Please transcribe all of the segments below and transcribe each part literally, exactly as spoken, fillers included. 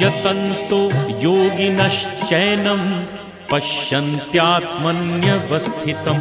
यतन्तो योगिनश्चैनं पश्यन्त्यात्मन्यवस्थितं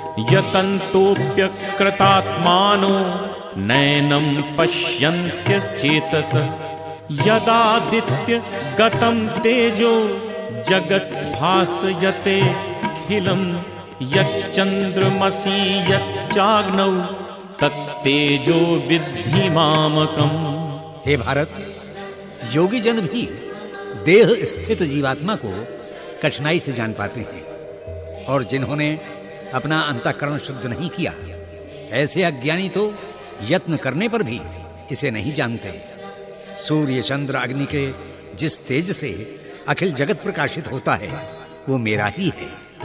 यतन्तोऽप्यकृतात्मानो नैनं पश्यन्त्यचेतसः यदादित्य गतं तेजो जगद्भासयते खिलं यच्चन्द्रमसि यच्चाग्नौ तत्तेजो विद्धि मामकम्। हे भारत, योगी जन भी देह स्थित जीवात्मा को कठिनाई से जान पाते हैं, और जिन्होंने अपना अंतःकरण शुद्ध नहीं किया, ऐसे अज्ञानी तो यत्न करने पर भी इसे नहीं जानते। सूर्य चंद्र अग्नि के जिस तेज से अखिल जगत प्रकाशित होता है, वो मेरा ही है।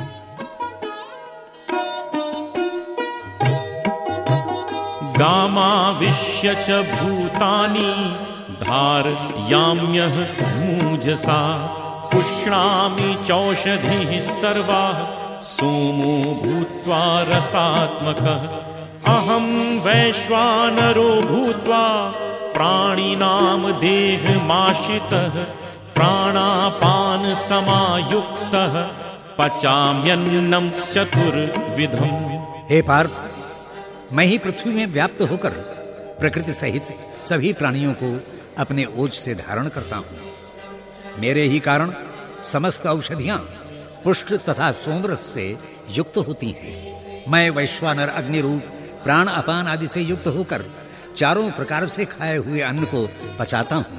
गामाविश्य च भूतानि धारयाम्यह मूजसा पुष्णामि चौषधिः सर्वाः सोमो भूत्वा रसात्मकः अहं वैश्वानरो भूत्वा प्राणिनां देहमाश्रितः प्राणापान समायुक्तः पचाम्यन्नं चतुर्विधम्। हे पार्थ, मैं ही पृथ्वी में व्याप्त होकर प्रकृति सहित सभी प्राणियों को अपने ओज से धारण करता हूं। मेरे ही कारण समस्त औषधियां पुष्ट तथा सोमरस से युक्त होती हैं। मैं वैश्वानर अग्नि रूप प्राण अपान आदि से युक्त होकर चारों प्रकार से खाए हुए अन्न को पचाता हूं।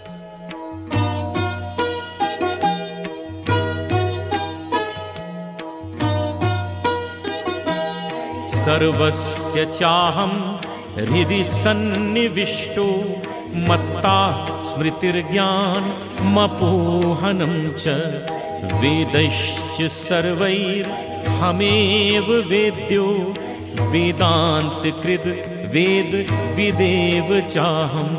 सर्वस्य चाहं हृदि सन्निविष्टो मत्ता स्मृतिर्ज्ञानमपोहनं च वेदैश्च सर्वैर्हमेव वेद्यो वेदान्तकृद् वेद विदेव चाहम्।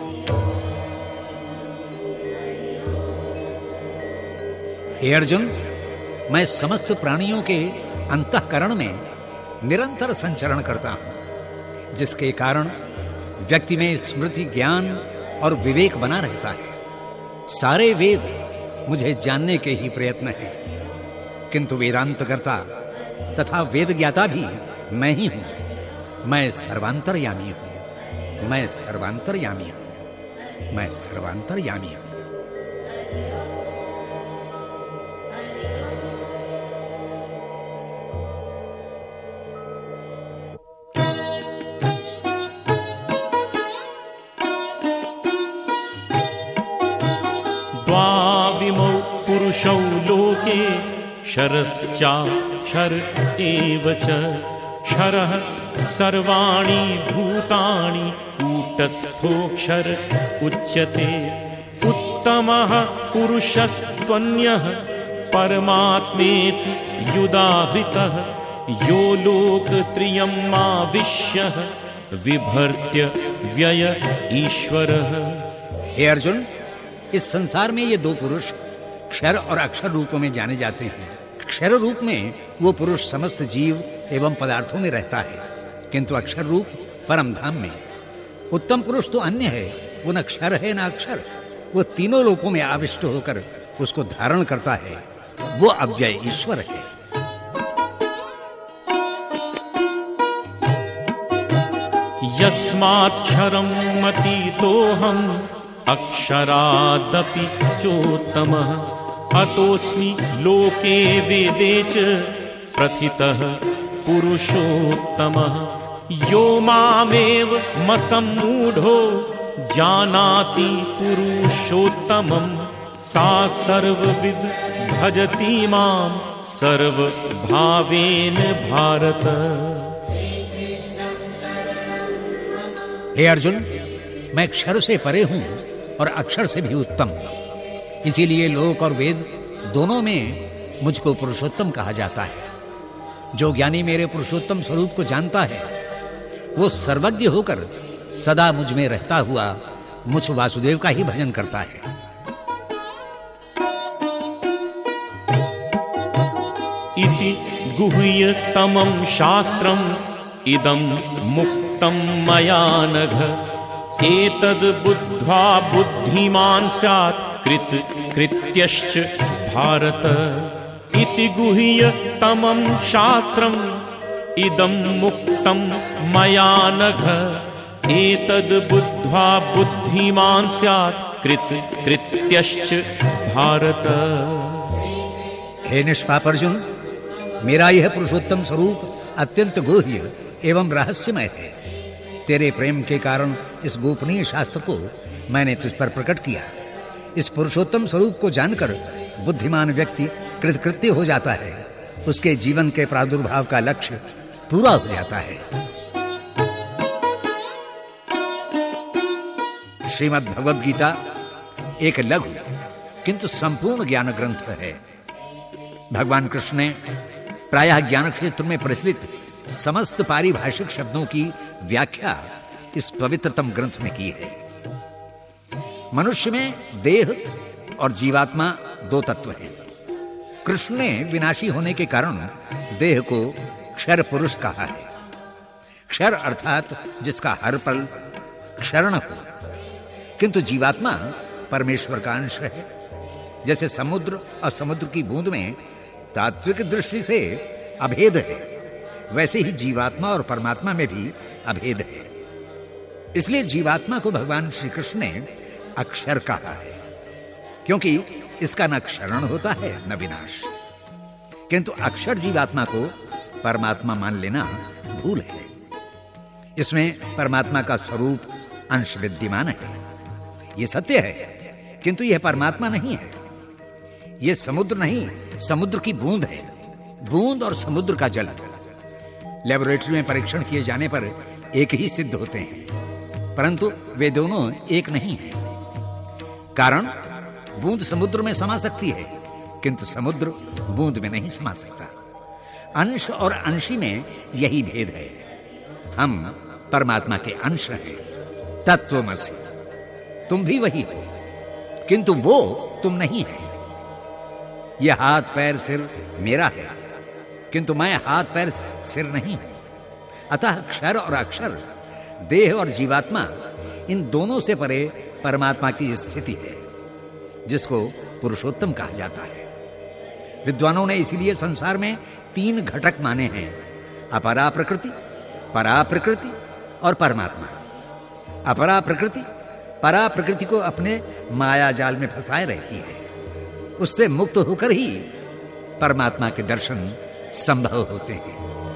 हे अर्जुन, मैं समस्त प्राणियों के अंतःकरण में निरंतर संचरण करता हूं, जिसके कारण व्यक्ति में स्मृति, ज्ञान और विवेक बना रहता है। सारे वेद मुझे जानने के ही प्रयत्न है, किंतु वेदांतकर्ता तथा वेद ज्ञाता भी मैं ही हूं। मैं सर्वांतरयामी हूं, मैं सर्वांतरयामी हूं, मैं सर्वांतरयामी हूं। द्वाविमौ पुरुषौ लोके क्षरश्चाक्षर एव च क्षरः सर्वाणि भूतानि कूटस्थोऽक्षर उच्यते उत्तमः पुरुषस्त्वन्यः परमात्मेति युदाहृतः यो लोकत्रयमाविश्य विभर्त्य व्यय ईश्वरः। हे अर्जुन, इस संसार में ये दो पुरुष क्षर और अक्षर रूपों में जाने जाते हैं। क्षर रूप में वो पुरुष समस्त जीव एवं पदार्थों में रहता है, किंतु अक्षर रूप परम धाम में। उत्तम पुरुष तो अन्य है, वो न क्षर है न अक्षर, वो तीनों लोकों में आविष्ट होकर उसको धारण करता है। वो अव्यय ईश्वर है। यस्माक्षरं मतीतोऽहम् अक्षरादपि चोत्तमः अतोऽस्मि लोके वेदे च प्रथितः पुरुषोत्तमः यो मामेव मसम्मूढो जानाति पुरुषोत्तमं सा सर्वविद् भजति मां सर्वभावेन भारत। हे अर्जुन, मैं क्षर से परे हूं और अक्षर से भी उत्तम, इसीलिए लोक और वेद दोनों में मुझको पुरुषोत्तम कहा जाता है। जो ज्ञानी मेरे पुरुषोत्तम स्वरूप को जानता है, वो सर्वज्ञ होकर सदा मुझ में रहता हुआ मुझ वासुदेव का ही भजन करता है। इति गुह्यतमं शास्त्रम् इदं मुक्तं मया नघ एतद् बुद्ध्वा बुद्धिमान् स्यात् कृत कृत्यश्च भारत इति गुह्य तमं शास्त्रम् इदं मुक्तं मया नघ एतद् बुद्ध्वा बुद्धिमान् स्यात् कृत कृत्यश्च भारत। हे निष्पाप अर्जुन, मेरा यह पुरुषोत्तम स्वरूप अत्यंत गुह्य एवं रहस्यमय है। तेरे प्रेम के कारण इस गोपनीय शास्त्र को मैंने तुझ पर प्रकट किया। इस पुरुषोत्तम स्वरूप को जानकर बुद्धिमान व्यक्ति कृतकृत्य हो जाता है, उसके जीवन के प्रादुर्भाव का लक्ष्य पूरा हो जाता है। श्रीमद् भगवद गीता एक लघु किंतु संपूर्ण ज्ञान ग्रंथ है। भगवान कृष्ण ने प्रायः ज्ञान क्षेत्र में प्रचलित समस्त पारिभाषिक शब्दों की व्याख्या इस पवित्रतम ग्रंथ में की है। मनुष्य में देह और जीवात्मा दो तत्व हैं। कृष्ण ने विनाशी होने के कारण देह को क्षर पुरुष कहा है। क्षर अर्थात जिसका हर पल क्षरण हो, किंतु जीवात्मा परमेश्वर का अंश है। जैसे समुद्र और समुद्र की बूंद में तात्विक दृष्टि से अभेद है, वैसे ही जीवात्मा और परमात्मा में भी अभेद है। इसलिए जीवात्मा को भगवान श्री कृष्ण ने अक्षर कहा है, क्योंकि इसका न क्षरण होता है न विनाश। किंतु अक्षर जीवात्मा को परमात्मा मान लेना भूल है। इसमें परमात्मा का स्वरूप अंश विद्यमान है, यह सत्य है, किंतु यह परमात्मा नहीं है। यह समुद्र नहीं, समुद्र की बूंद है। बूंद और समुद्र का जल लेबोरेटरी में परीक्षण किए जाने पर एक ही सिद्ध होते हैं, परंतु वे दोनों एक नहीं हैं। कारण बूंद समुद्र में समा सकती है, किंतु समुद्र बूंद में नहीं समा सकता। अंश और अंशी में यही भेद है। हम परमात्मा के अंश हैं। तत्वमसि, तुम भी वही हो, किंतु वो तुम नहीं है। यह हाथ पैर सिर मेरा है, किंतु मैं हाथ पैर सिर नहीं हूं। अतः क्षर और अक्षर, देह और जीवात्मा, इन दोनों से परे परमात्मा की स्थिति है, जिसको पुरुषोत्तम कहा जाता है। विद्वानों ने इसीलिए संसार में तीन घटक माने हैं: अपरा प्रकृति, परा प्रकृति और परमात्मा। अपरा प्रकृति परा प्रकृति को अपने माया जाल में फंसाए रहती है। उससे मुक्त होकर ही परमात्मा के दर्शन संभव होते हैं।